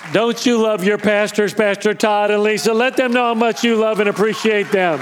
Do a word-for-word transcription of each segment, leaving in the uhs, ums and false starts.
Don't you love your pastors, Pastor Todd and Lisa? Let them know how much you love and appreciate them.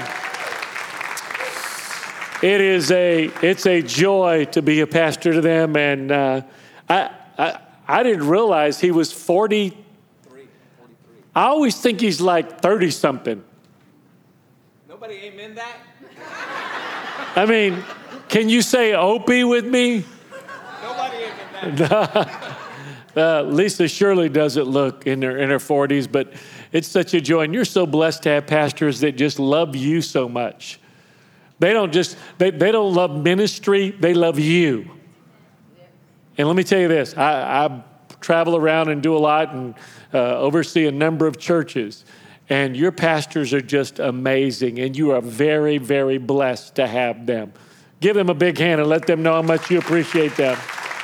It is a, it's a joy to be a pastor to them. And uh, I, I, I didn't realize he was forty. I always think he's like thirty something. Nobody amen that? I mean, can you say Opie with me? Nobody amen that. Uh, Lisa surely doesn't look in her in her forties, but it's such a joy. And you're so blessed to have pastors that just love you so much. They don't just, they, they don't love ministry, they love you. And let me tell you this, I, I travel around and do a lot and uh, oversee a number of churches. And your pastors are just amazing. And you are very, very blessed to have them. Give them a big hand and let them know how much you appreciate them.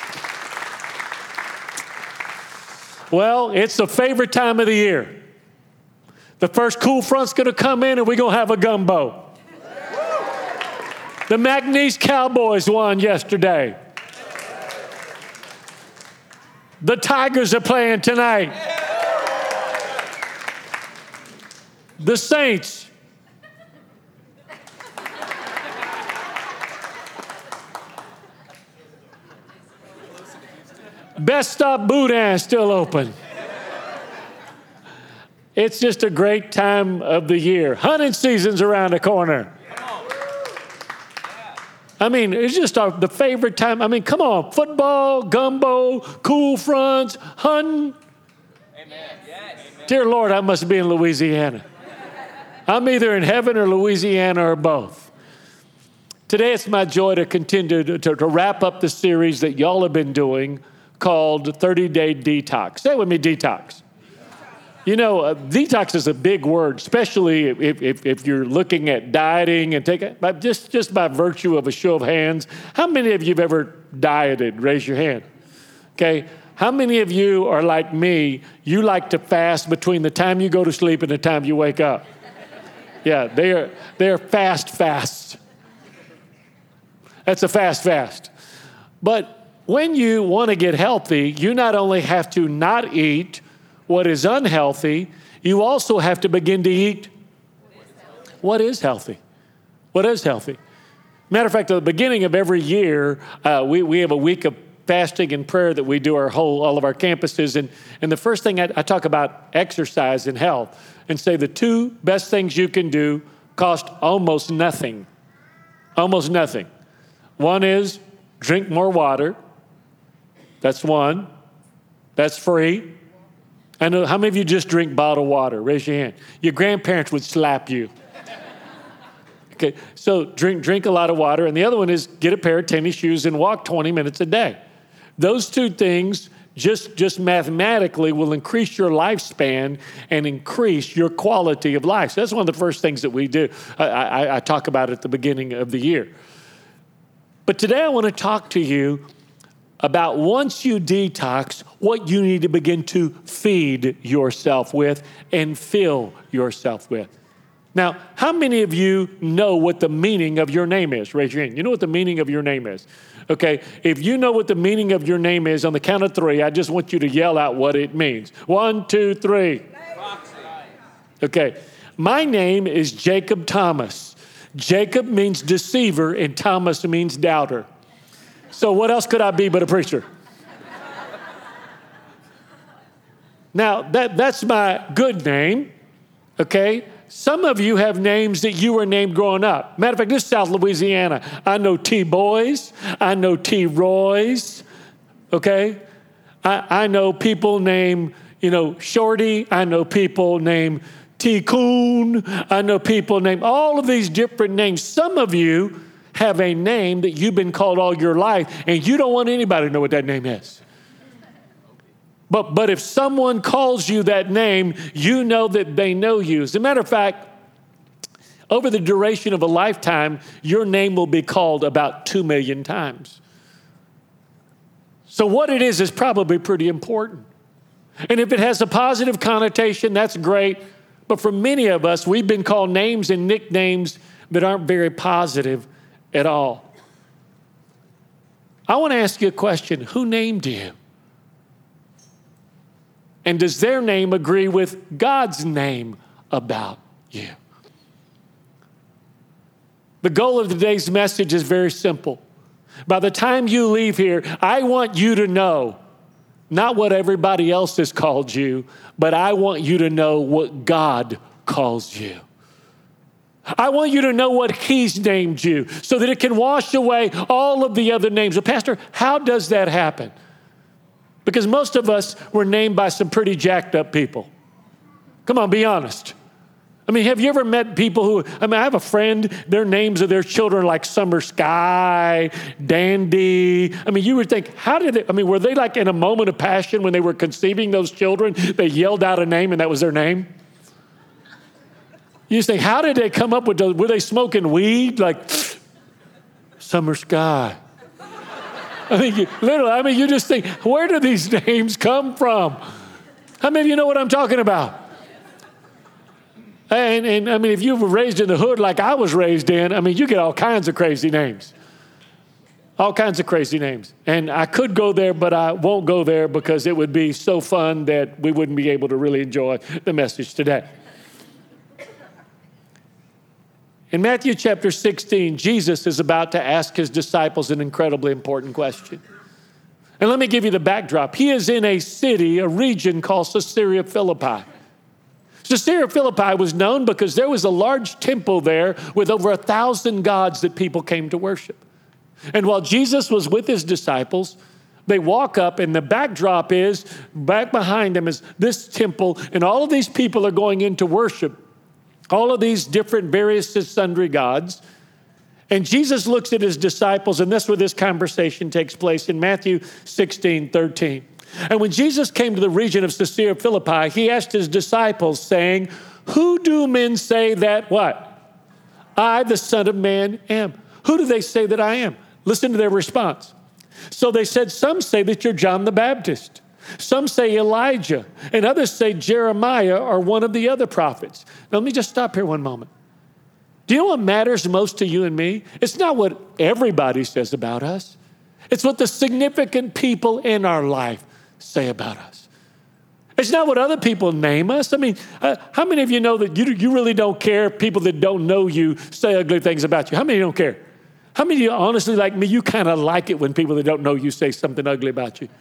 Well, it's the favorite time of the year. The first cool front's going to come in and we're going to have a gumbo. The McNeese Cowboys won yesterday. The Tigers are playing tonight. The Saints. Best Stop Boudin is still open. It's just a great time of the year. Hunting season's around the corner. I mean, it's just our, the favorite time. I mean, come on. Football, gumbo, cool fronts, hunting. Amen. Yes. Dear Lord, I must be in Louisiana. I'm either in heaven or Louisiana or both. Today, it's my joy to continue to, to, to wrap up the series that y'all have been doing called thirty-day Detox. Say it with me, detox. You know, uh, detox is a big word, especially if, if, if you're looking at dieting and take it, just, just by virtue of a show of hands. How many of you have ever dieted? Raise your hand. Okay. How many of you are like me? You like to fast between the time you go to sleep and the time you wake up. Yeah, they are, they are fast fasts. That's a fast fast. But when you want to get healthy, you not only have to not eat what is unhealthy, you also have to begin to eat what is healthy. What is healthy? Matter of fact, at the beginning of every year, uh, we, we have a week of fasting and prayer that we do our whole, all of our campuses. And, and the first thing I, I talk about exercise and health and say the two best things you can do cost almost nothing. Almost nothing. One is drink more water. That's one. That's free. I know, how many of you just drink bottled water? Raise your hand. Your grandparents would slap you. Okay, so drink drink a lot of water. And the other one is get a pair of tennis shoes and walk twenty minutes a day. Those two things just, just mathematically will increase your lifespan and increase your quality of life. So that's one of the first things that we do. I, I, I talk about at the beginning of the year. But today I want to talk to you about once you detox, what you need to begin to feed yourself with and fill yourself with. Now, how many of you know what the meaning of your name is? Raise your hand. You know what the meaning of your name is? Okay, if you know what the meaning of your name is, on the count of three, I just want you to yell out what it means. One, two, three. Okay, my name is Jacob Thomas. Jacob means deceiver and Thomas means doubter. So what else could I be but a preacher? Now, that, that's my good name, okay? Some of you have names that you were named growing up. Matter of fact, this is South Louisiana. I know T. Boys. I know T. Roys, okay? I, I know people named, you know, Shorty. I know people named T. Coon. I know people named all of these different names. Some of you have a name that you've been called all your life, and you don't want anybody to know what that name is. But, but if someone calls you that name, you know that they know you. As a matter of fact, over the duration of a lifetime, your name will be called about two million times. So what it is is probably pretty important. And if it has a positive connotation, that's great. But for many of us, we've been called names and nicknames that aren't very positive at all. I want to ask you a question. Who named you? And does their name agree with God's name about you? The goal of today's message is very simple. By the time you leave here, I want you to know not what everybody else has called you, but I want you to know what God calls you. I want you to know what He's named you so that it can wash away all of the other names. Well, Pastor, how does that happen? Because most of us were named by some pretty jacked up people. Come on, be honest. I mean, have you ever met people who, I mean, I have a friend, their names of their children are like Summer Sky, Dandy. I mean, you would think, how did they, I mean, were they like in a moment of passion when they were conceiving those children? They yelled out a name and that was their name? You just think, how did they come up with those? Were they smoking weed? Like, Summer Sky. I mean, you, literally, I mean, you just think, where do these names come from? How many of you know what I'm talking about? And, and I mean, if you were raised in the hood like I was raised in, I mean, you get all kinds of crazy names. All kinds of crazy names. And I could go there, but I won't go there because it would be so fun that we wouldn't be able to really enjoy the message today. In Matthew chapter sixteen, Jesus is about to ask his disciples an incredibly important question. And let me give you the backdrop. He is in a city, a region called Caesarea Philippi. Caesarea Philippi was known because there was a large temple there with over a thousand gods that people came to worship. And while Jesus was with his disciples, they walk up and the backdrop is, back behind them is this temple, and all of these people are going in to worship all of these different various and sundry gods. And Jesus looks at his disciples, and that's where this conversation takes place in Matthew sixteen thirteen. And when Jesus came to the region of Caesarea Philippi, he asked his disciples, saying, who do men say that what? I, the Son of Man, am. Who do they say that I am? Listen to their response. So they said, some say that you're John the Baptist. Some say Elijah, and others say Jeremiah or one of the other prophets. Now, let me just stop here one moment. Do you know what matters most to you and me? It's not what everybody says about us. It's what the significant people in our life say about us. It's not what other people name us. I mean, uh, how many of you know that you, you really don't care if people that don't know you say ugly things about you? How many don't care? How many of you, honestly, like me, you kind of like it when people that don't know you say something ugly about you?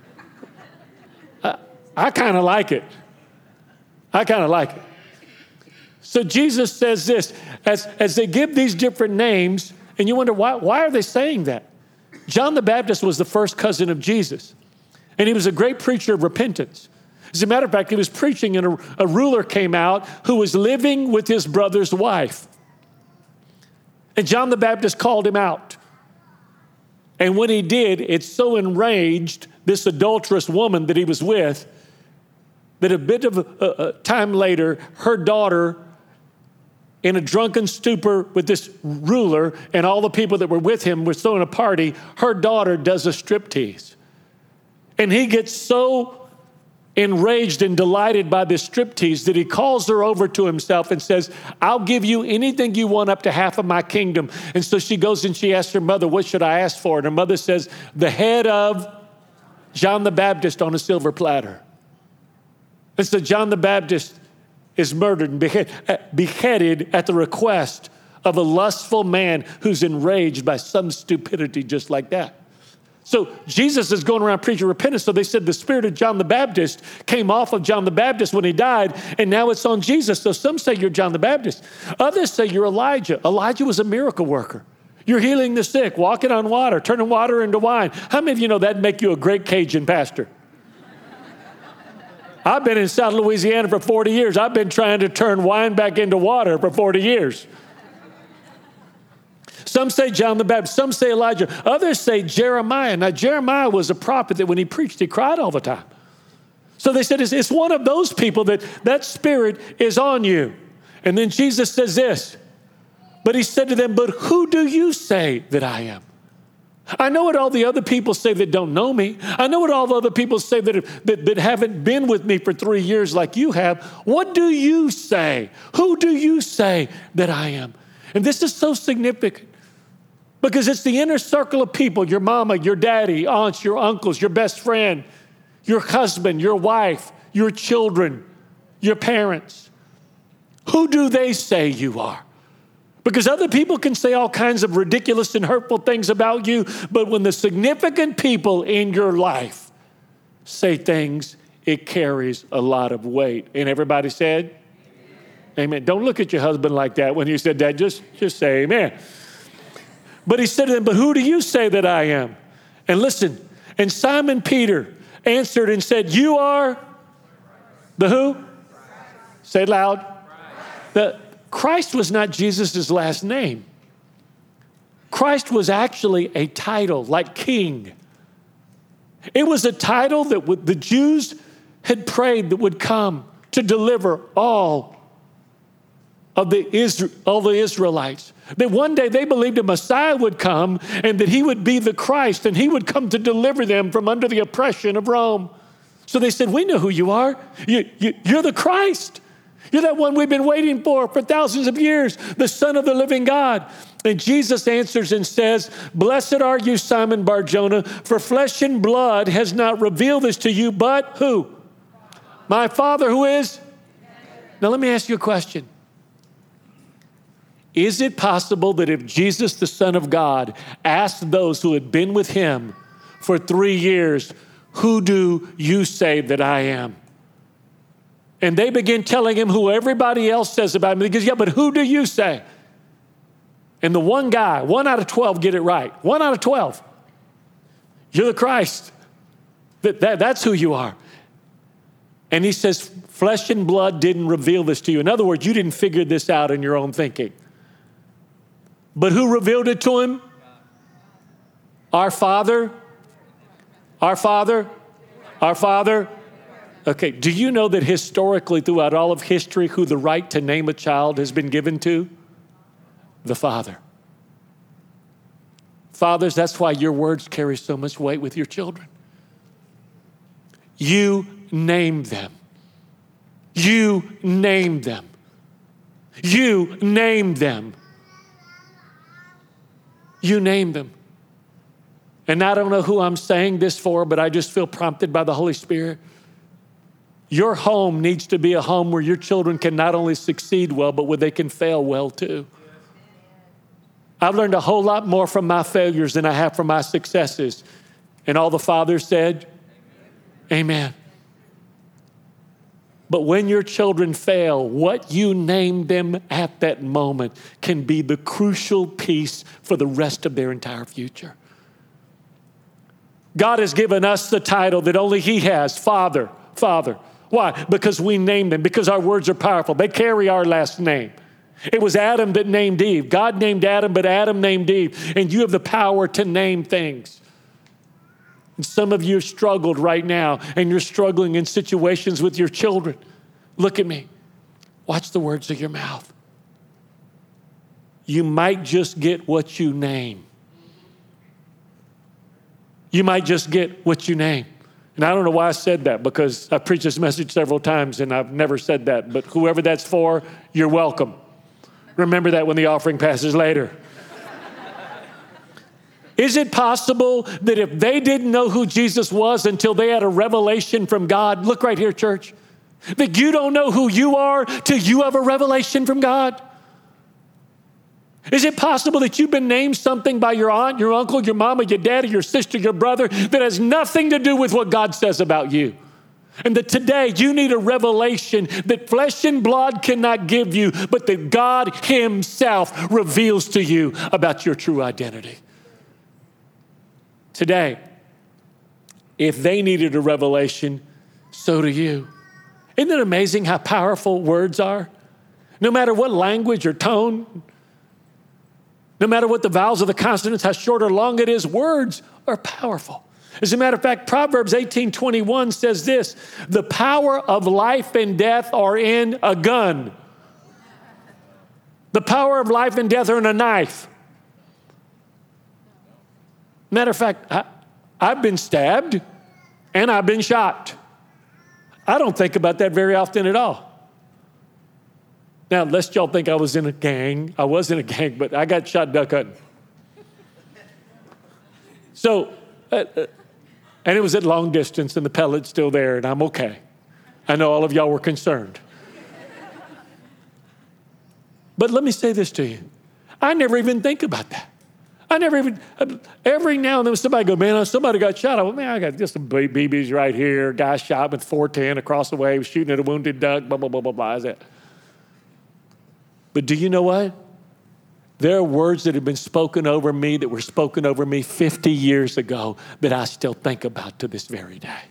I, I kind of like it. I kind of like it. So Jesus says this, as, as they give these different names, and you wonder, why, why are they saying that? John the Baptist was the first cousin of Jesus, and he was a great preacher of repentance. As a matter of fact, he was preaching, and a, a ruler came out who was living with his brother's wife. And John the Baptist called him out. And when he did, it so enraged this adulterous woman that he was with that a bit of a, a time later, her daughter, in a drunken stupor with this ruler and all the people that were with him were throwing a party, her daughter does a striptease. And he gets so enraged and delighted by this striptease that he calls her over to himself and says, I'll give you anything you want up to half of my kingdom. And so she goes and she asks her mother, what should I ask for? And her mother says, the head of John the Baptist on a silver platter. And so John the Baptist is murdered and behead, beheaded at the request of a lustful man who's enraged by some stupidity just like that. So Jesus is going around preaching repentance. So they said the spirit of John the Baptist came off of John the Baptist when he died, and now it's on Jesus. So some say you're John the Baptist. Others say you're Elijah. Elijah was a miracle worker. You're healing the sick, walking on water, turning water into wine. How many of you know that'd make you a great Cajun pastor? I've been in South Louisiana for forty years. I've been trying to turn wine back into water for forty years. Some say John the Baptist. Some say Elijah. Others say Jeremiah. Now, Jeremiah was a prophet that when he preached, he cried all the time. So they said, it's, it's one of those people that that spirit is on you. And then Jesus says this, but he said to them, but who do you say that I am? I know what all the other people say that don't know me. I know what all the other people say that, have, that, that haven't been with me for three years like you have. What do you say? Who do you say that I am? And this is so significant because it's the inner circle of people, your mama, your daddy, aunts, your uncles, your best friend, your husband, your wife, your children, your parents? Who do they say you are? Because other people can say all kinds of ridiculous and hurtful things about you, but when the significant people in your life say things, it carries a lot of weight. And everybody said, amen. Amen. Don't look at your husband like that when you said that. Just, just say amen. But he said to them, but who do you say that I am? And listen, and Simon Peter answered and said, you are the who? Say it loud. The Christ was not Jesus' last name. Christ was actually a title like king. It was a title that would, the Jews had prayed that would come to deliver all of the, Isra- all the Israelites. That one day they believed a Messiah would come and that he would be the Christ and he would come to deliver them from under the oppression of Rome. So they said, we know who you are. You, you, you're the Christ. You're that one we've been waiting for for thousands of years, the Son of the living God. And Jesus answers and says, blessed are you, Simon Bar-Jonah, for flesh and blood has not revealed this to you, but who? My Father who is? Now let me ask you a question. Is it possible that if Jesus, the Son of God, asked those who had been with him for three years, who do you say that I am? And they begin telling him who everybody else says about him. He goes, yeah, but who do you say? And the one guy, one out of twelve get it right. One out of twelve. You're the Christ. That, that, that's who you are. And he says, flesh and blood didn't reveal this to you. In other words, you didn't figure this out in your own thinking. But who revealed it to him? Our Father. Our Father. Our Father. Okay, do you know that historically throughout all of history, who the right to name a child has been given to? The Father. Fathers, that's why your words carry so much weight with your children. You name them. You name them. You name them. You name them. And I don't know who I'm saying this for, but I just feel prompted by the Holy Spirit. Your home needs to be a home where your children can not only succeed well, but where they can fail well too. I've learned a whole lot more from my failures than I have from my successes. And all the fathers said, amen. Amen. But when your children fail, what you name them at that moment can be the crucial piece for the rest of their entire future. God has given us the title that only he has, Father, Father. Why? Because we name them, because our words are powerful. They carry our last name. It was Adam that named Eve. God named Adam, but Adam named Eve. And you have the power to name things. And some of you have struggled right now, and you're struggling in situations with your children. Look at me. Watch the words of your mouth. You might just get what you name. You might just get what you name. And I don't know why I said that, because I've preached this message several times and I've never said that. But whoever that's for, you're welcome. Remember that when the offering passes later. Is it possible that if they didn't know who Jesus was until they had a revelation from God, look right here, church, that you don't know who you are till you have a revelation from God? Is it possible that you've been named something by your aunt, your uncle, your mama, your daddy, your sister, your brother that has nothing to do with what God says about you? And that today you need a revelation that flesh and blood cannot give you, but that God himself reveals to you about your true identity. Today, if they needed a revelation, so do you. Isn't it amazing how powerful words are? No matter what language or tone, no matter what the vowels of the consonants, how short or long it is, words are powerful. As a matter of fact, Proverbs eighteen twenty-one says this, the power of life and death are in a gun. The power of life and death are in a knife. Matter of fact, I, I've been stabbed and I've been shot. I don't think about that very often at all. Now, lest y'all think I was in a gang. I was in a gang, but I got shot duck hunting. So, uh, uh, and it was at long distance and the pellet's still there and I'm okay. I know all of y'all were concerned. But let me say this to you. I never even think about that. I never even, every now and then somebody go, man, somebody got shot. I went, man, I got just some B Bs right here. Guy shot with four ten across the way, was shooting at a wounded duck, blah, blah, blah, blah, blah. Is that? But do you know what? There are words that have been spoken over me that were spoken over me fifty years ago that I still think about to this very day.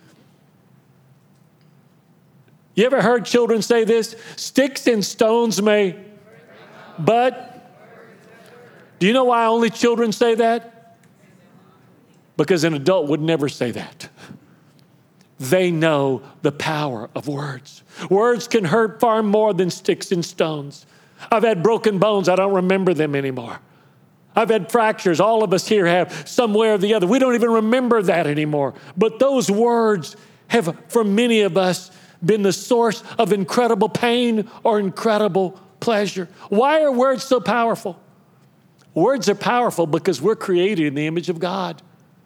You ever heard children say this? Sticks and stones may, but do you know why only children say that? Because an adult would never say that. They know the power of words. Words can hurt far more than sticks and stones. I've had broken bones. I don't remember them anymore. I've had fractures. All of us here have some way or the other. We don't even remember that anymore. But those words have, for many of us, been the source of incredible pain or incredible pleasure. Why are words so powerful? Words are powerful because we're created in the image of God.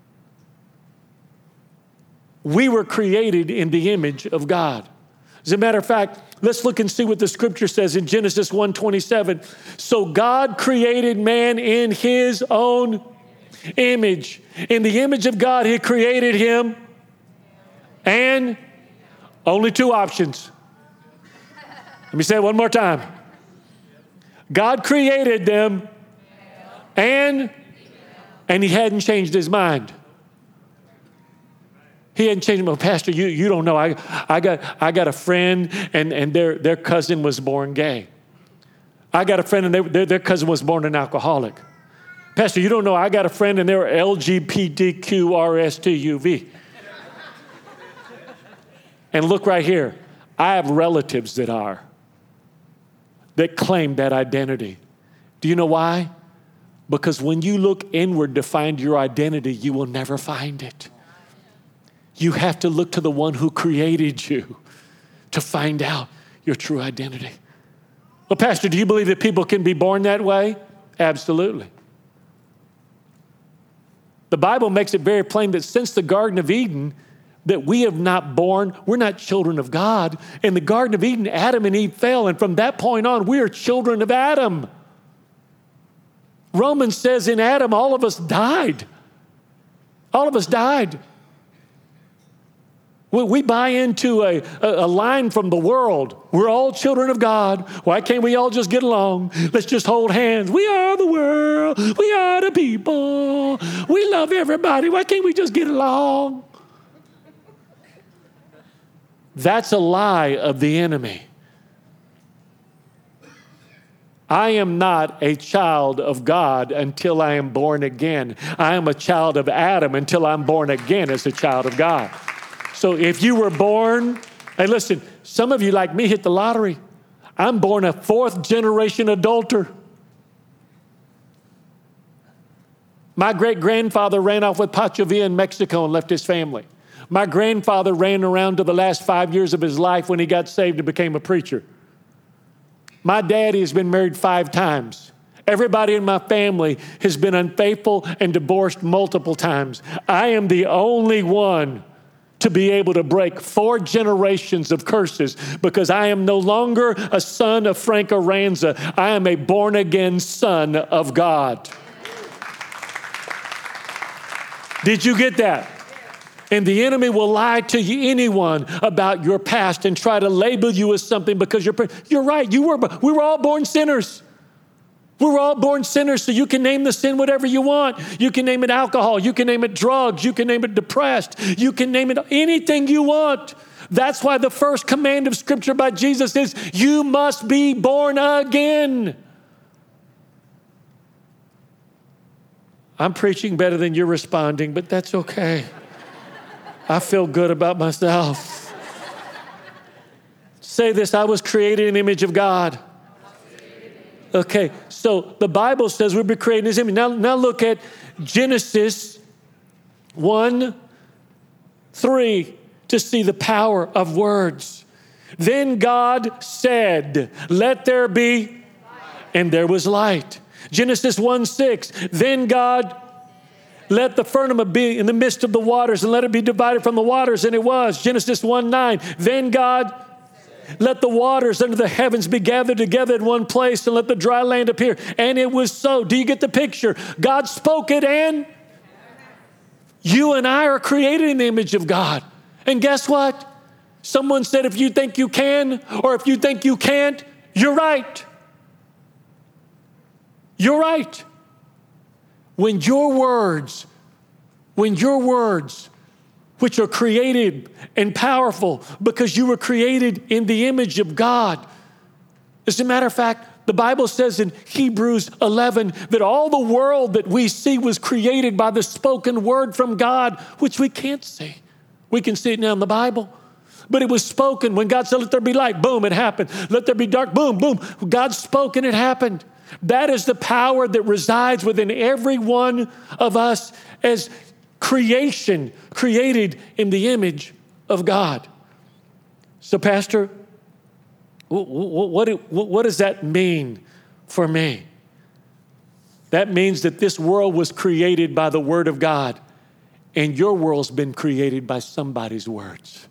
We were created in the image of God. As a matter of fact, let's look and see what the scripture says in Genesis one twenty-seven. So God created man in his own image. In the image of God, he created him. And only two options. Let me say it one more time. God created them. And, and he hadn't changed his mind. He hadn't changed. Well, Pastor, you, you don't know. I, I got I got a friend and, and their, their cousin was born gay. I got a friend and they, their, their cousin was born an alcoholic. Pastor, you don't know. I got a friend and they were L G B T Q R S T U V. And look right here. I have relatives that are, that claim that identity. Do you know why? Because when you look inward to find your identity, you will never find it. You have to look to the one who created you to find out your true identity. Well, Pastor, do you believe that people can be born that way? Absolutely. The Bible makes it very plain that since the Garden of Eden, that we have not born, we're not children of God. In the Garden of Eden, Adam and Eve fell, and from that point on, we are children of Adam. Romans says in Adam, all of us died. All of us died. We, we buy into a, a, a line from the world. We're all children of God. Why can't we all just get along? Let's just hold hands. We are the world. We are the people. We love everybody. Why can't we just get along? That's a lie of the enemy. I am not a child of God until I am born again. I am a child of Adam until I'm born again as a child of God. So if you were born, hey, listen, some of you like me hit the lottery. I'm born a fourth generation adulterer. My great-grandfather ran off with Pancho Villa in Mexico and left his family. My grandfather ran around to the last five years of his life when he got saved and became a preacher. My daddy has been married five times. Everybody in my family has been unfaithful and divorced multiple times. I am the only one to be able to break four generations of curses because I am no longer a son of Frank Aranza. I am a born-again son of God. Did you get that? And the enemy will lie to you, anyone about your past and try to label you as something because you're, you're right. You were, we were all born sinners. We were all born sinners, so you can name the sin whatever you want. You can name it alcohol. You can name it drugs. You can name it depressed. You can name it anything you want. That's why the first command of Scripture by Jesus is, you must be born again. I'm preaching better than you're responding, but that's okay. I feel good about myself. Say this, I was created in the image of God. Okay, so the Bible says we've been created in his image. Now, now look at Genesis one, three to see the power of words. Then God said, let there be, and there was light. Genesis one, six, then God let the firmament be in the midst of the waters, and let it be divided from the waters. And it was. Genesis one nine. Then God, let the waters under the heavens be gathered together in one place, and let the dry land appear. And it was so. Do you get the picture? God spoke it, and you and I are created in the image of God. And guess what? Someone said, if you think you can, or if you think you can't, you're right. You're right. When your words, when your words, which are created and powerful because you were created in the image of God. As a matter of fact, the Bible says in Hebrews eleven that all the world that we see was created by the spoken word from God, which we can't see. We can see it now in the Bible. But it was spoken. When God said, let there be light, boom, it happened. Let there be dark, boom, boom. God spoke and it happened. That is the power that resides within every one of us as creation created in the image of God. So, Pastor, what, what, what does that mean for me? That means that this world was created by the Word of God, and your world's been created by somebody's words.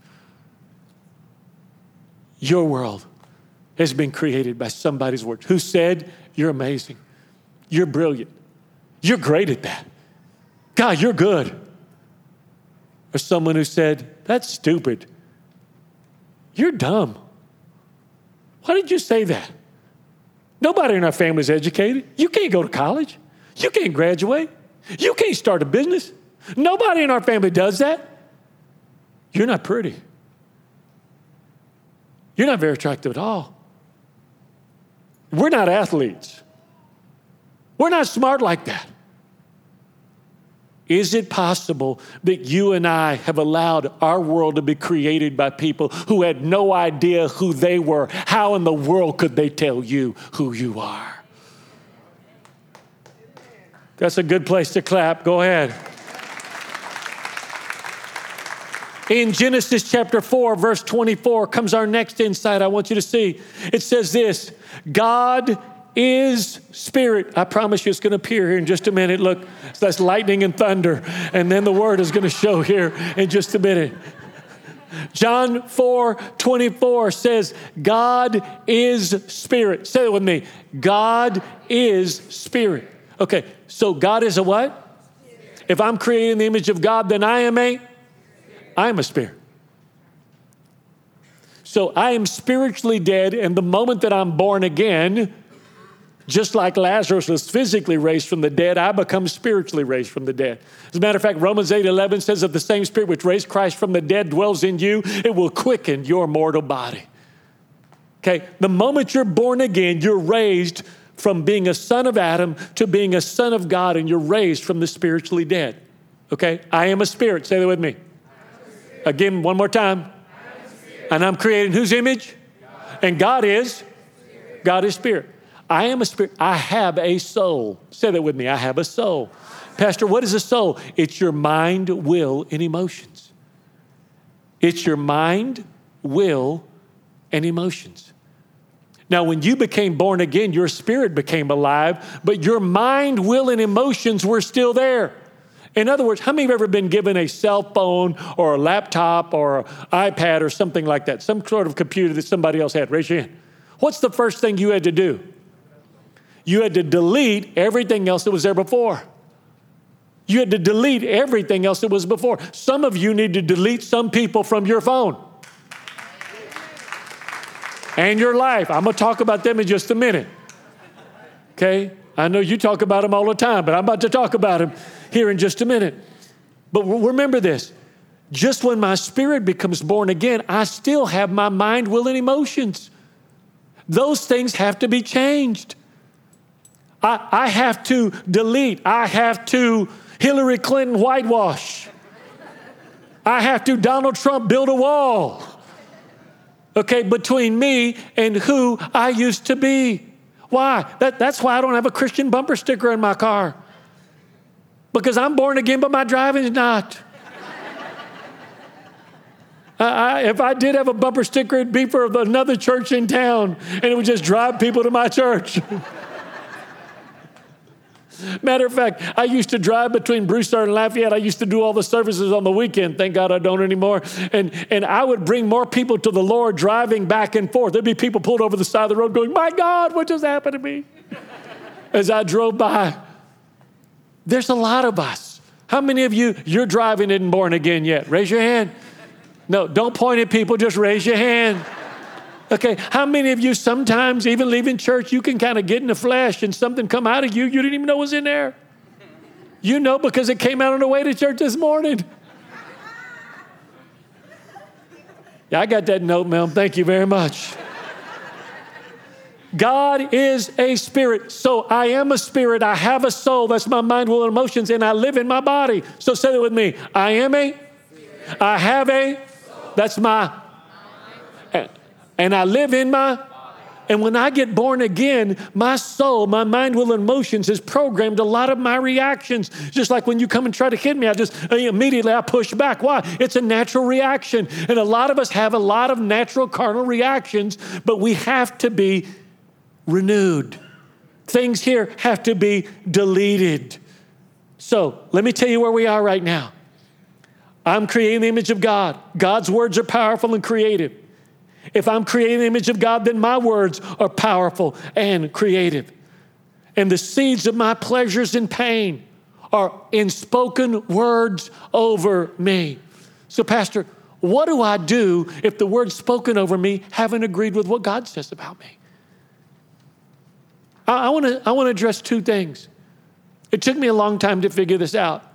Your world has been created by somebody's words. Who said, you're amazing, you're brilliant, you're great at that. God, you're good. Or someone who said, that's stupid. You're dumb. Why did you say that? Nobody in our family is educated. You can't go to college. You can't graduate. You can't start a business. Nobody in our family does that. You're not pretty. You're not very attractive at all. We're not athletes. We're not smart like that. Is it possible that you and I have allowed our world to be created by people who had no idea who they were? How in the world could they tell you who you are? That's a good place to clap. Go ahead. In Genesis chapter four, verse twenty-four, comes our next insight I want you to see. It says this, God is spirit. I promise you it's going to appear here in just a minute. Look, that's lightning and thunder. And then the word is going to show here in just a minute. John four twenty-four says, God is spirit. Say it with me. God is spirit. Okay, so God is a what? Spirit. If I'm created in the image of God, then I am a, I am a spirit. So I am spiritually dead, and the moment that I'm born again, just like Lazarus was physically raised from the dead, I become spiritually raised from the dead. As a matter of fact, Romans eight eleven says, if the same spirit which raised Christ from the dead dwells in you, it will quicken your mortal body. Okay, the moment you're born again, you're raised from being a son of Adam to being a son of God, and you're raised from the spiritually dead. Okay, I am a spirit. Say that with me. Again, one more time. And I'm created in whose image? God. And God is? Spirit. God is spirit. I am a spirit. I have a soul. Say that with me. I have a soul. Pastor, what is a soul? It's your mind, will, and emotions. It's your mind, will, and emotions. Now, when you became born again, your spirit became alive, but your mind, will, and emotions were still there. In other words, how many have ever been given a cell phone or a laptop or an iPad or something like that, some sort of computer that somebody else had? Raise your hand. What's the first thing you had to do? You had to delete everything else that was there before. You had to delete everything else that was before. Some of you need to delete some people from your phone and your life. I'm going to talk about them in just a minute. Okay? I know you talk about them all the time, but I'm about to talk about them here in just a minute. But remember this. Just when my spirit becomes born again, I still have my mind, will, and emotions. Those things have to be changed. I, I have to delete. I have to Hillary Clinton whitewash. I have to Donald Trump build a wall. Okay, between me and who I used to be. Why? That, that's why I don't have a Christian bumper sticker in my car. Because I'm born again, but my driving is not. I, I, if I did have a bumper sticker, it'd be for another church in town, and it would just drive people to my church. Matter of fact, I used to drive between Broussard and Lafayette. I used to do all the services on the weekend. Thank God I don't anymore. And, and I would bring more people to the Lord driving back and forth. There'd be people pulled over the side of the road going, my God, what just happened to me? As I drove by. There's a lot of us. How many of you, you're driving and born again yet? Raise your hand. No, don't point at people, just raise your hand. Okay, how many of you sometimes, even leaving church, you can kind of get in the flesh and something come out of you you didn't even know was in there? You know because it came out on the way to church this morning. Yeah, I got that note, ma'am. Thank you very much. God is a spirit. So I am a spirit. I have a soul. That's my mind, will, and emotions, and I live in my body. So say it with me. I am a, I have a, that's my, and I live in my, and when I get born again, my soul, my mind, will, and emotions has programmed a lot of my reactions. Just like when you come and try to hit me, I just immediately I push back. Why? It's a natural reaction. And a lot of us have a lot of natural carnal reactions, but we have to be renewed. Things here have to be deleted. So let me tell you where we are right now. I'm creating the image of God. God's words are powerful and creative. If I'm creating the image of God, then my words are powerful and creative. And the seeds of my pleasures and pain are in spoken words over me. So, Pastor, what do I do if the words spoken over me haven't agreed with what God says about me? I, I want to I want to address two things. It took me a long time to figure this out.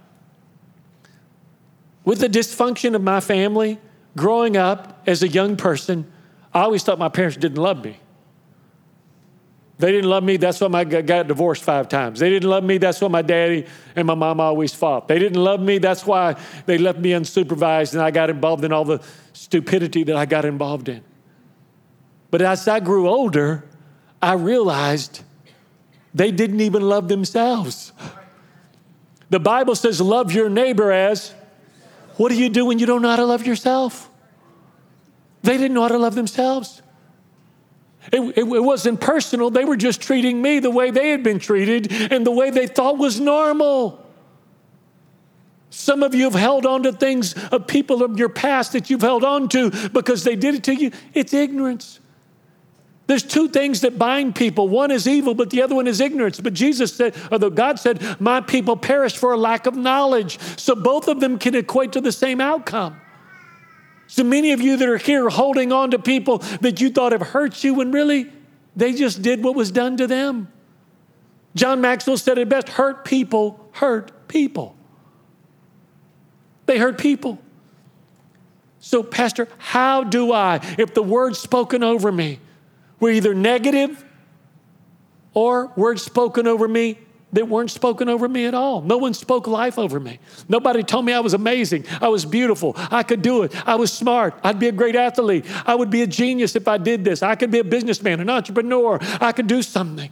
With the dysfunction of my family, growing up as a young person, I always thought my parents didn't love me. They didn't love me. That's why I got divorced five times. They didn't love me. That's why my daddy and my mom always fought. They didn't love me. That's why they left me unsupervised and I got involved in all the stupidity that I got involved in. But as I grew older, I realized they didn't even love themselves. The Bible says, love your neighbor as, what do you do when you don't know how to love yourself? They didn't know how to love themselves. It, it, it wasn't personal. They were just treating me the way they had been treated and the way they thought was normal. Some of you have held on to things of people of your past that you've held on to because they did it to you. It's ignorance. There's two things that bind people. One is evil, but the other one is ignorance. But Jesus said, or the God said, my people perish for a lack of knowledge. So both of them can equate to the same outcome. So many of you that are here holding on to people that you thought have hurt you when really they just did what was done to them. John Maxwell said it best, hurt people hurt people. They hurt people. So Pastor, how do I, if the words spoken over me were either negative or words spoken over me that weren't spoken over me at all. No one spoke life over me. Nobody told me I was amazing. I was beautiful. I could do it. I was smart. I'd be a great athlete. I would be a genius if I did this. I could be a businessman, an entrepreneur. I could do something.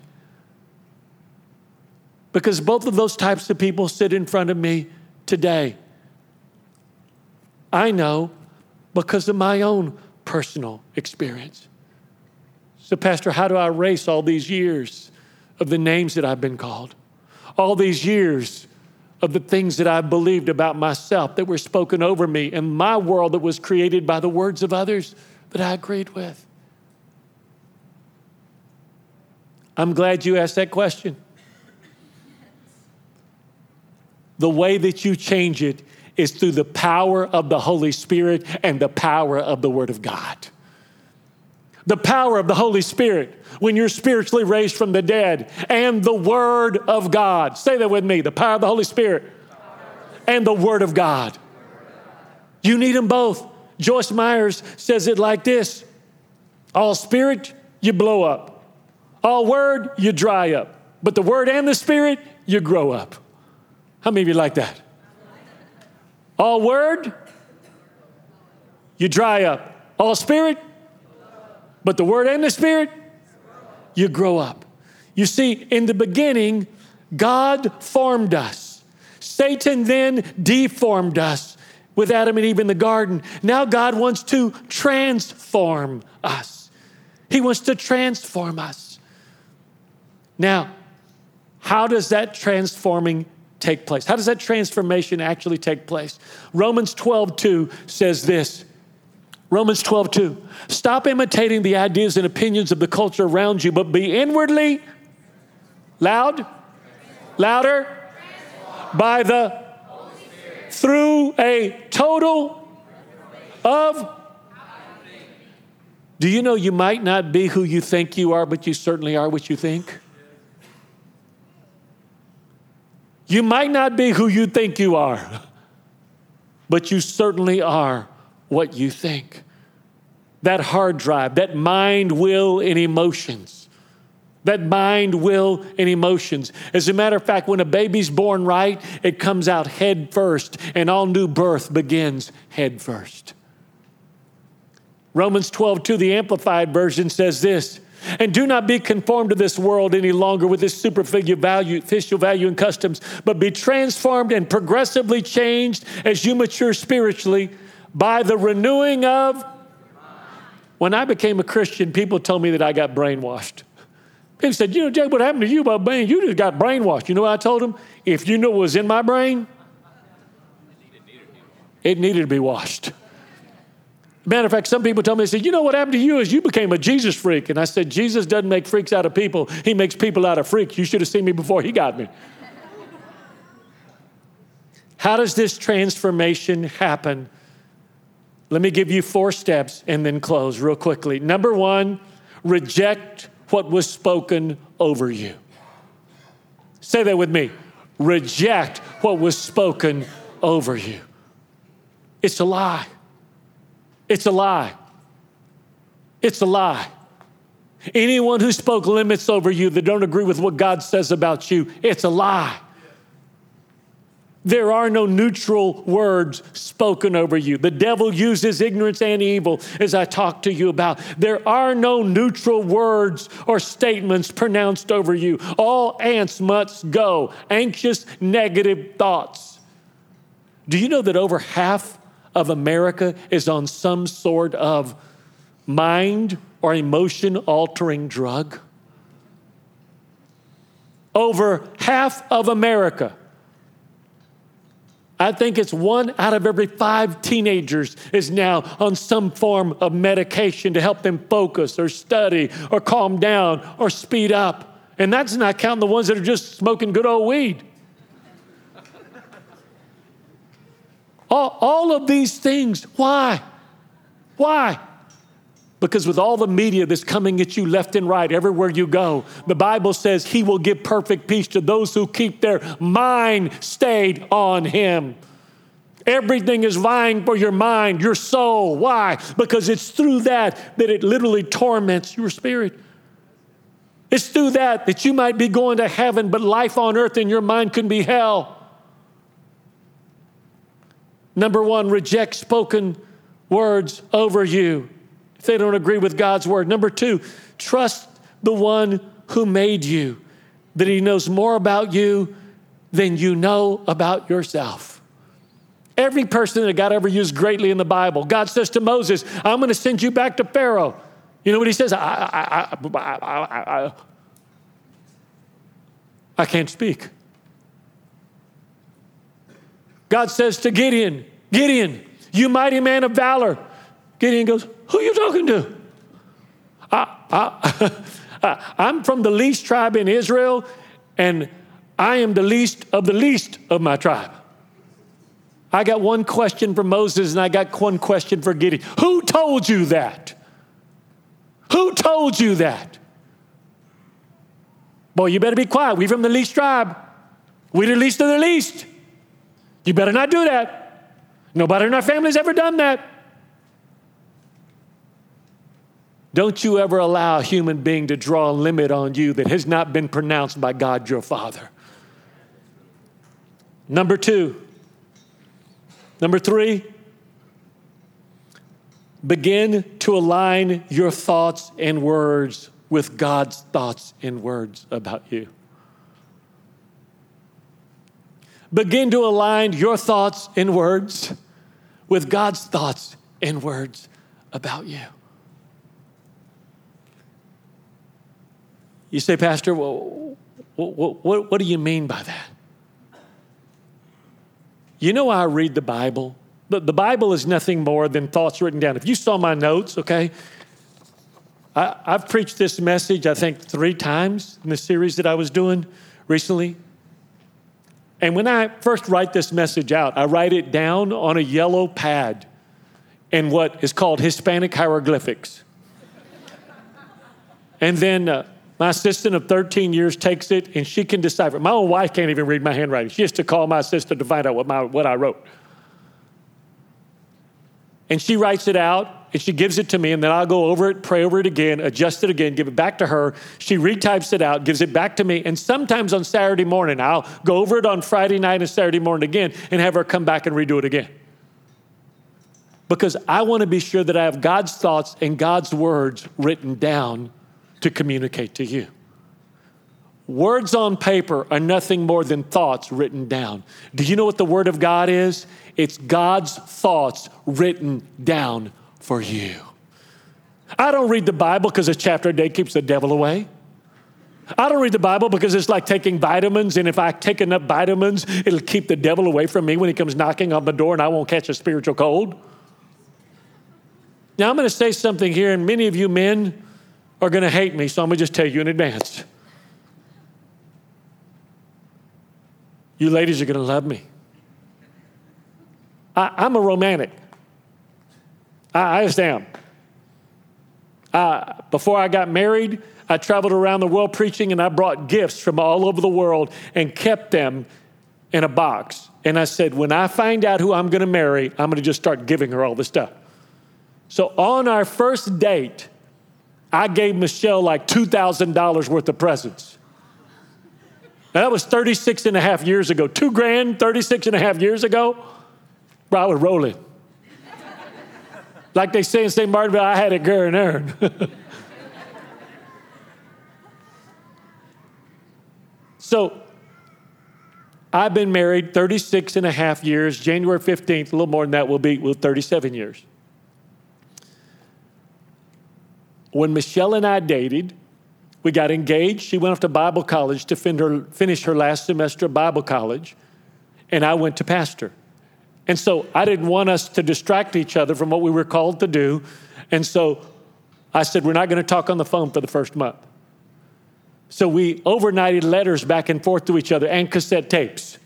Because both of those types of people sit in front of me today. I know because of my own personal experience. So, Pastor, how do I erase all these years of the names that I've been called? All these years of the things that I believed about myself that were spoken over me and my world that was created by the words of others that I agreed with. I'm glad you asked that question. The way that you change it is through the power of the Holy Spirit and the power of the Word of God. The power of the Holy Spirit when you're spiritually raised from the dead, and the Word of God. Say that with me. The power of the Holy Spirit and the Word of God. You need them both. Joyce Myers says it like this. All spirit, you blow up. All word, you dry up. But the Word and the Spirit, you grow up. How many of you like that? All word, you dry up. All spirit, but the Word and the Spirit, you grow up. You see, in the beginning, God formed us. Satan then deformed us with Adam and Eve in the garden. Now God wants to transform us. He wants to transform us. Now, How does that transforming take place? How does that transformation actually take place? Romans twelve two says this. Romans twelve two. Stop imitating the ideas and opinions of the culture around you, but be inwardly, loud, louder, by the, through a total of. Do you know you might not be who you think you are, but you certainly are what you think? You might not be who you think you are, but you certainly are what you think. That hard drive, that mind, will, and emotions. That mind, will, and emotions. As a matter of fact, when a baby's born right, it comes out head first, and all new birth begins head first. Romans twelve two, the Amplified Version says this, and do not be conformed to this world any longer with its superficial value, official value and customs, but be transformed and progressively changed as you mature spiritually by the renewing of. When I became a Christian, people told me that I got brainwashed. People said, you know, Jay, what happened to you about brain? You just got brainwashed. You know what I told them? If you knew what was in my brain, it needed to be washed. Matter of fact, some people tell me, they said, you know what happened to you is you became a Jesus freak. And I said, Jesus doesn't make freaks out of people. He makes people out of freaks. You should have seen me before he got me. How does this transformation happen? Let me give you four steps and then close real quickly. Number one, reject what was spoken over you. Say that with me. Reject what was spoken over you. It's a lie. It's a lie. It's a lie. Anyone who spoke limits over you that don't agree with what God says about you, it's a lie. There are no neutral words spoken over you. The devil uses ignorance and evil, as I talked to you about. There are no neutral words or statements pronounced over you. All ants must go. Anxious, negative thoughts. Do you know that over half of America is on some sort of mind or emotion altering drug? Over half of America. I think it's one out of every five teenagers is now on some form of medication to help them focus or study or calm down or speed up. And that's not counting the ones that are just smoking good old weed. All, all of these things, why? Why? Because with all the media that's coming at you left and right, everywhere you go, the Bible says he will give perfect peace to those who keep their mind stayed on him. Everything is vying for your mind, your soul. Why? Because it's through that that it literally torments your spirit. It's through that that you might be going to heaven, but life on earth in your mind can be hell. Number one, reject spoken words over you if they don't agree with God's word. Number two, trust the one who made you, that he knows more about you than you know about yourself. Every person that God ever used greatly in the Bible, God says to Moses, I'm going to send you back to Pharaoh. You know what he says? I, I, I, I, I, I, I can't speak. God says to Gideon, Gideon, you mighty man of valor. Gideon goes, who are you talking to? I, I, I'm from the least tribe in Israel, and I am the least of the least of my tribe. I got one question for Moses, and I got one question for Gideon. Who told you that? Who told you that? Boy, you better be quiet. We from the least tribe. We the least of the least. You better not do that. Nobody in our family's ever done that. Don't you ever allow a human being to draw a limit on you that has not been pronounced by God your Father. Number two. Number three. Begin to align your thoughts and words with God's thoughts and words about you. Begin to align your thoughts and words with God's thoughts and words about you. You say, Pastor, well, What, what, what do you mean by that? You know how I read the Bible? The, the Bible is nothing more than thoughts written down. If you saw my notes, okay, I, I've preached this message, I think, three times in the series that I was doing recently. And when I first write this message out, I write it down on a yellow pad in what is called Hispanic hieroglyphics. And then uh, my assistant of thirteen years takes it and she can decipher. My own wife can't even read my handwriting. She has to call my assistant to find out what, my, what I wrote. And she writes it out and she gives it to me, and then I'll go over it, pray over it again, adjust it again, give it back to her. She retypes it out, gives it back to me, and sometimes on Saturday morning, I'll go over it on Friday night and Saturday morning again and have her come back and redo it again. Because I want to be sure that I have God's thoughts and God's words written down to communicate to you. Words on paper are nothing more than thoughts written down. Do you know what the Word of God is? It's God's thoughts written down for you. I don't read the Bible because a chapter a day keeps the devil away. I don't read the Bible because it's like taking vitamins, and if I take enough vitamins, it'll keep the devil away from me when he comes knocking on the door and I won't catch a spiritual cold. Now, I'm going to say something here, and many of you men are going to hate me, so I'm going to just tell you in advance. You ladies are going to love me. I, I'm a romantic. I, I just am. Uh, before I got married, I traveled around the world preaching, and I brought gifts from all over the world and kept them in a box. And I said, when I find out who I'm going to marry, I'm going to just start giving her all this stuff. So on our first date, I gave Michelle like two thousand dollars worth of presents. Now, that was thirty-six and a half years ago. Two grand, thirty-six and a half years ago, bro, I was rolling. Like they say in Saint Martinville, I had it going earn. So I've been married thirty-six and a half years. January fifteenth, a little more than that, will be well, thirty-seven years. When Michelle and I dated, we got engaged. She went off to Bible college to fin- her, finish her last semester of Bible college, and I went to pastor. And so I didn't want us to distract each other from what we were called to do. And so I said, we're not going to talk on the phone for the first month. So we overnighted letters back and forth to each other and cassette tapes.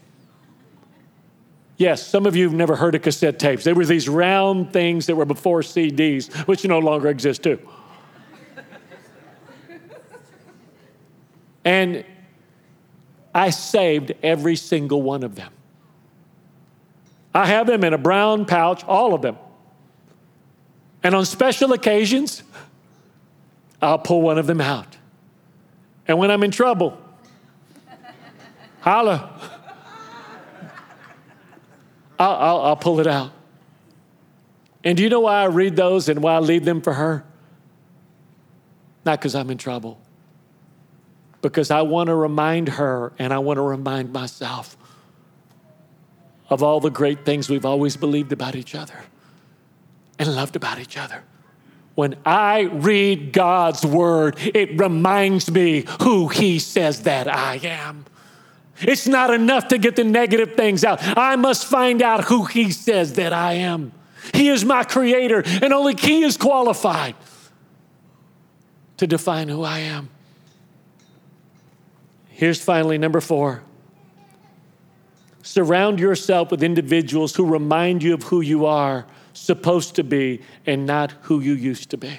Yes, some of you have never heard of cassette tapes. They were these round things that were before C Ds, which no longer exist too. And I saved every single one of them. I have them in a brown pouch, all of them. And on special occasions, I'll pull one of them out. And when I'm in trouble, holla, I'll, I'll, I'll pull it out. And do you know why I read those and why I leave them for her? Not because I'm in trouble. Because I want to remind her and I want to remind myself of all the great things we've always believed about each other and loved about each other. When I read God's word, it reminds me who he says that I am. It's not enough to get the negative things out. I must find out who he says that I am. He is my creator, and only he is qualified to define who I am. Here's finally number four. Surround yourself with individuals who remind you of who you are supposed to be and not who you used to be.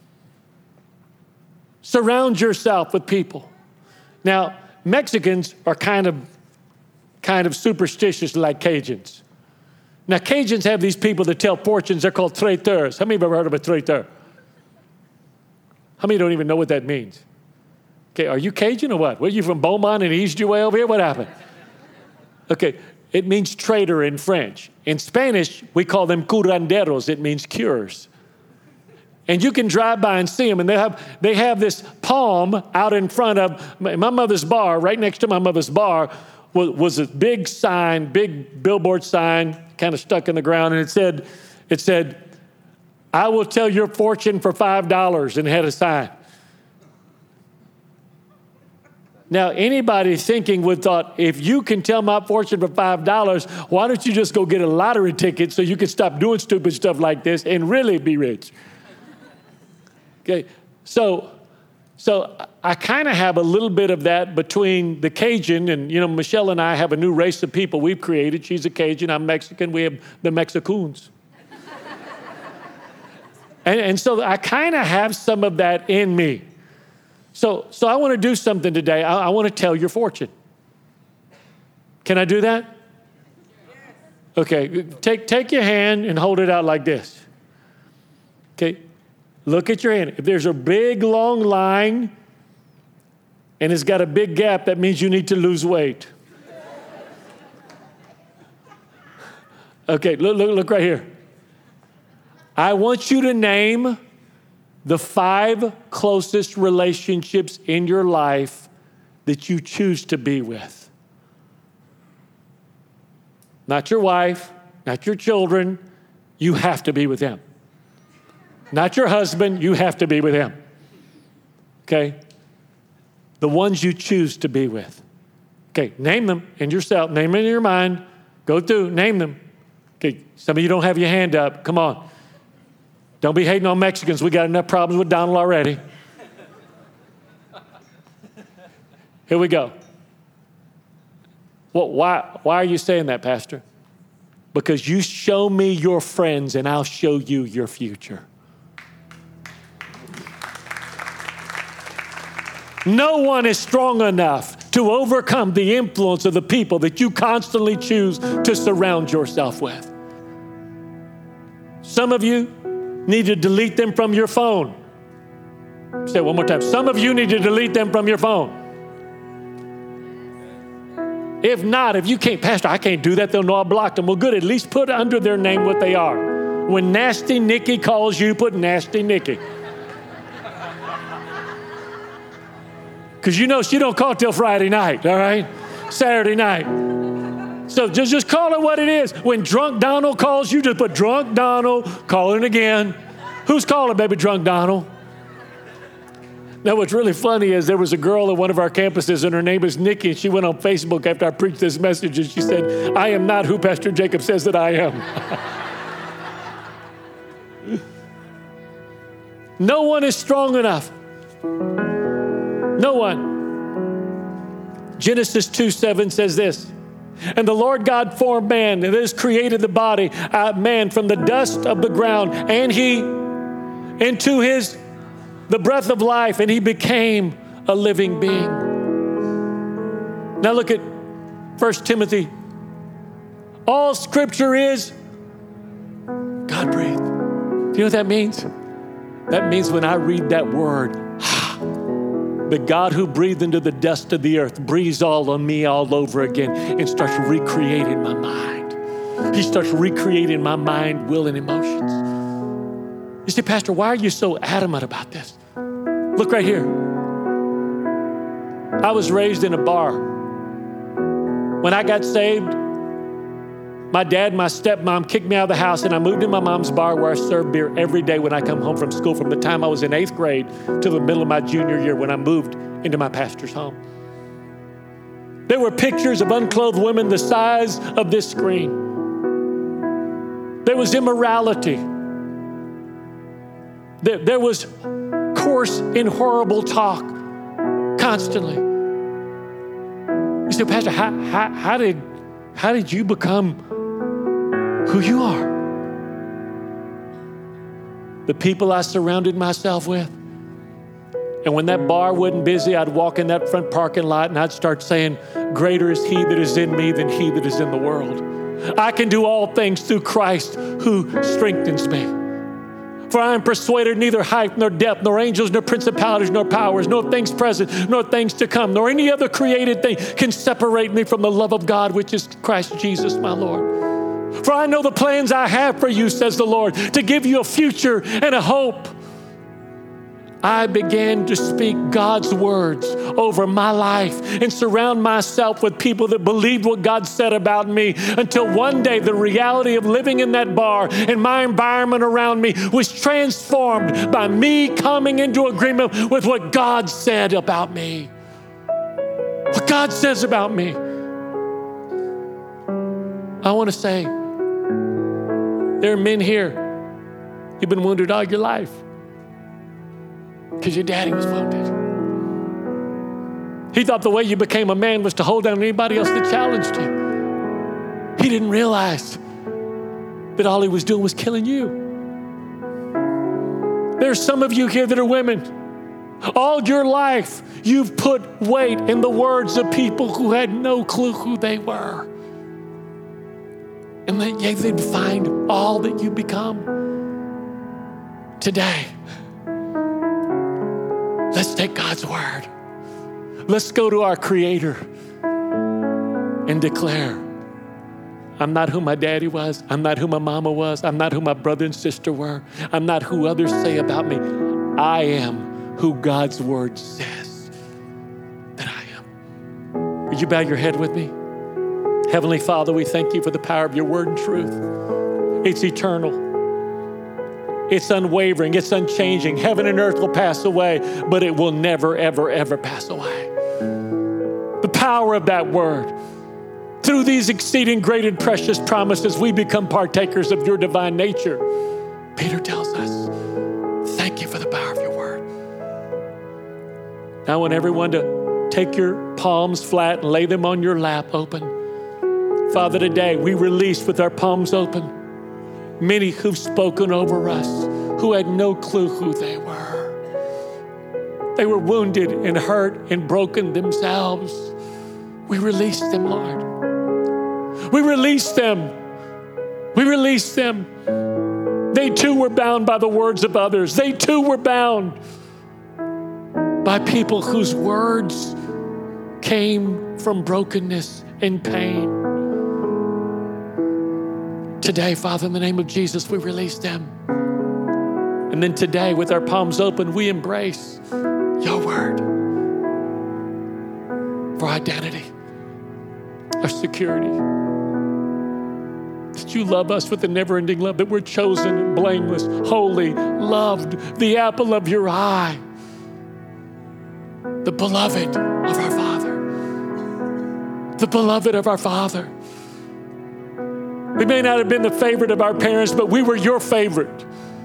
Surround yourself with people. Now, Mexicans are kind of, kind of superstitious like Cajuns. Now, Cajuns have these people that tell fortunes. They're called traiteurs. How many have ever heard of a traiteur? How many don't even know what that means? Okay, are you Cajun or what? Were you from Beaumont and eased your way over here? What happened? Okay, it means traitor in French. In Spanish, we call them curanderos. It means cures. And you can drive by and see them, and they have they have this palm out in front of my mother's bar. Right next to my mother's bar was, was a big sign, big billboard sign, kind of stuck in the ground, and it said, it said, "I will tell your fortune for five dollars," and it had a sign. Now, anybody thinking would thought, if you can tell my fortune for five dollars, why don't you just go get a lottery ticket so you can stop doing stupid stuff like this and really be rich? Okay, so, so I kind of have a little bit of that between the Cajun and, you know, Michelle and I have a new race of people we've created. She's a Cajun, I'm Mexican, we have the Mexicoons. and, and so I kind of have some of that in me. So, so I want to do something today. I, I want to tell your fortune. Can I do that? Okay, take, take your hand and hold it out like this. Okay, look at your hand. If there's a big, long line and it's got a big gap, that means you need to lose weight. Okay, look, look, look right here. I want you to name the five closest relationships in your life that you choose to be with. Not your wife, not your children, you have to be with them. Not your husband, you have to be with him. Okay? The ones you choose to be with. Okay, name them in yourself, name them in your mind, go through, name them. Okay, some of you don't have your hand up, come on. Don't be hating on Mexicans. We got enough problems with Donald already. Here we go. Well, why, why are you saying that, Pastor? Because you show me your friends and I'll show you your future. No one is strong enough to overcome the influence of the people that you constantly choose to surround yourself with. Some of you need to delete them from your phone. Say it one more time. Some of you need to delete them from your phone. If not, if you can't, Pastor, I can't do that. They'll know I blocked them. Well, good. At least put under their name what they are. When Nasty Nikki calls you, put Nasty Nikki. Because you know she don't call till Friday night, all right? Saturday night. So just, just call it what it is. When Drunk Donald calls you, just put Drunk Donald, call it again. Who's calling, baby, Drunk Donald? Now, what's really funny is there was a girl at one of our campuses, and her name is Nikki, and she went on Facebook after I preached this message, and she said, I am not who Pastor Jacob says that I am. No one is strong enough. No one. Genesis two seven says this. And the Lord God formed man, and has created the body, uh, man from the dust of the ground, and he, into his, the breath of life, and he became a living being. Now look at First Timothy. All scripture is God-breathed. Do you know what that means? That means when I read that word, the God who breathed into the dust of the earth breathes all on me all over again and starts recreating my mind. He starts recreating my mind, will, and emotions. You say, Pastor, why are you so adamant about this? Look right here. I was raised in a bar. When I got saved, my dad and my stepmom kicked me out of the house, and I moved to my mom's bar where I served beer every day when I come home from school, from the time I was in eighth grade to the middle of my junior year when I moved into my pastor's home. There were pictures of unclothed women the size of this screen. There was immorality. There, there was coarse and horrible talk constantly. You say, Pastor, how, how, how did how did you become who you are? The people I surrounded myself with. And when that bar wasn't busy, I'd walk in that front parking lot and I'd start saying, greater is he that is in me than he that is in the world. I can do all things through Christ who strengthens me. For I am persuaded neither height nor depth, nor angels, nor principalities, nor powers, nor things present, nor things to come, nor any other created thing can separate me from the love of God, which is Christ Jesus my Lord. For I know the plans I have for you, says the Lord, to give you a future and a hope. I began to speak God's words over my life and surround myself with people that believed what God said about me, until one day the reality of living in that bar and my environment around me was transformed by me coming into agreement with what God said about me. God says about me. I want to say, there are men here, you've been wounded all your life because your daddy was wounded. He thought the way you became a man was to hold down anybody else that challenged you. He didn't realize that all he was doing was killing you. There's some of you here that are women. All your life, you've put weight in the words of people who had no clue who they were. And that yeah, they'd find all that you become. Today, let's take God's word. Let's go to our Creator and declare, I'm not who my daddy was. I'm not who my mama was. I'm not who my brother and sister were. I'm not who others say about me. I am who God's word says that I am. Would you bow your head with me? Heavenly Father, we thank you for the power of your word and truth. It's eternal. It's unwavering. It's unchanging. Heaven and earth will pass away, but it will never, ever, ever pass away. The power of that word. Through these exceeding great and precious promises, we become partakers of your divine nature. Peter tells us, thank you for the power of your word. Now I want everyone to take your palms flat and lay them on your lap open. Father, today we release with our palms open many who've spoken over us, who had no clue who they were. They were wounded and hurt and broken themselves. We release them, Lord. We release them. We release them. They too were bound by the words of others. They too were bound by people whose words came from brokenness and pain. Today, Father, in the name of Jesus, we release them. And then today, with our palms open, we embrace your word for identity, our security. That you love us with a never-ending love, that we're chosen, blameless, holy, loved, the apple of your eye, the beloved of our Father, the beloved of our Father. We may not have been the favorite of our parents, but we were your favorite.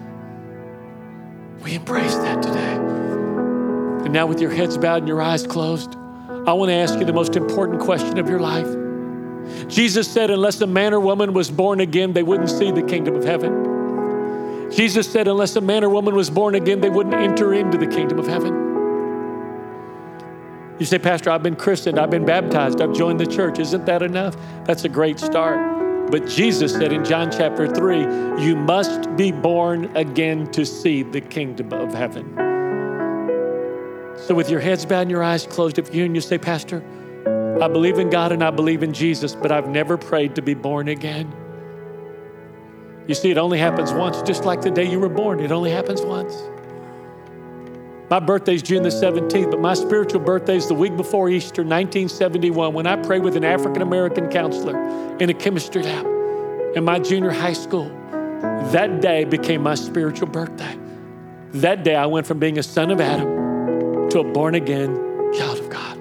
We embrace that today. And now with your heads bowed and your eyes closed, I want to ask you the most important question of your life. Jesus said, unless a man or woman was born again, they wouldn't see the kingdom of heaven. Jesus said, unless a man or woman was born again, they wouldn't enter into the kingdom of heaven. You say, Pastor, I've been christened, I've been baptized, I've joined the church. Isn't that enough? That's a great start. But Jesus said in John chapter three, you must be born again to see the kingdom of heaven. So with your heads bowed and your eyes closed, if you and you say, Pastor, I believe in God and I believe in Jesus, but I've never prayed to be born again. You see, it only happens once, just like the day you were born. It only happens once. My birthday's June the seventeenth, but my spiritual birthday's the week before Easter, nineteen seventy-one, when I prayed with an African-American counselor in a chemistry lab in my junior high school. That day became my spiritual birthday. That day I went from being a son of Adam to a born-again child of God.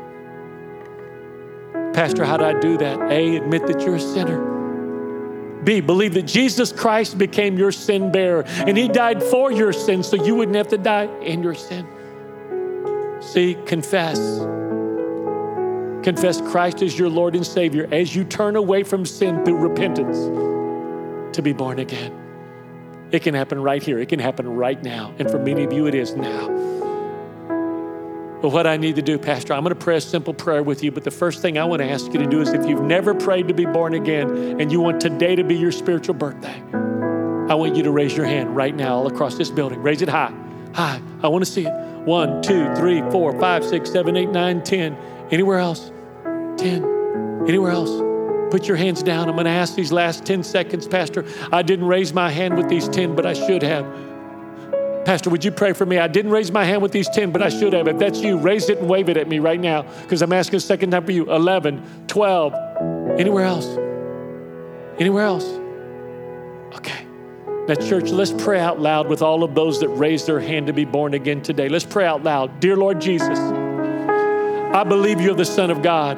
Pastor, how do I do that? A, admit that you're a sinner. B, believe that Jesus Christ became your sin bearer and he died for your sins so you wouldn't have to die in your sin. C, confess. Confess Christ as your Lord and Savior as you turn away from sin through repentance to be born again. It can happen right here. It can happen right now. And for many of you, it is now. But what I need to do, Pastor, I'm going to pray a simple prayer with you. But the first thing I want to ask you to do is if you've never prayed to be born again and you want today to be your spiritual birthday, I want you to raise your hand right now all across this building. Raise it high, high. I want to see it. One, two, three, four, five, six, seven, eight, nine, ten. Anywhere else? ten. Anywhere else? Put your hands down. I'm going to ask these last ten seconds, Pastor. I didn't raise my hand with these ten, but I should have. Pastor, would you pray for me? I didn't raise my hand with these ten, but I should have. If that's you, raise it and wave it at me right now because I'm asking a second time for you. eleven, twelve. Anywhere else? Anywhere else? Okay. Now, church, let's pray out loud with all of those that raised their hand to be born again today. Let's pray out loud. Dear Lord Jesus, I believe you're the Son of God.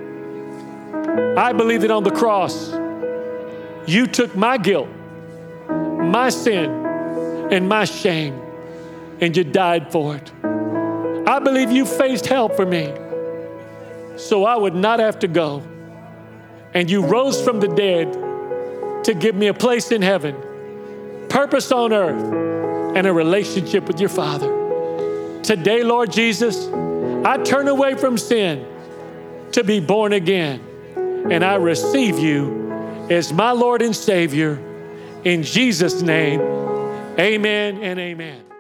I believe that on the cross, you took my guilt, my sin, and my shame, and you died for it. I believe you faced hell for me, so I would not have to go. And you rose from the dead to give me a place in heaven, purpose on earth, and a relationship with your Father. Today, Lord Jesus, I turn away from sin to be born again, and I receive you as my Lord and Savior. In Jesus' name, amen and amen.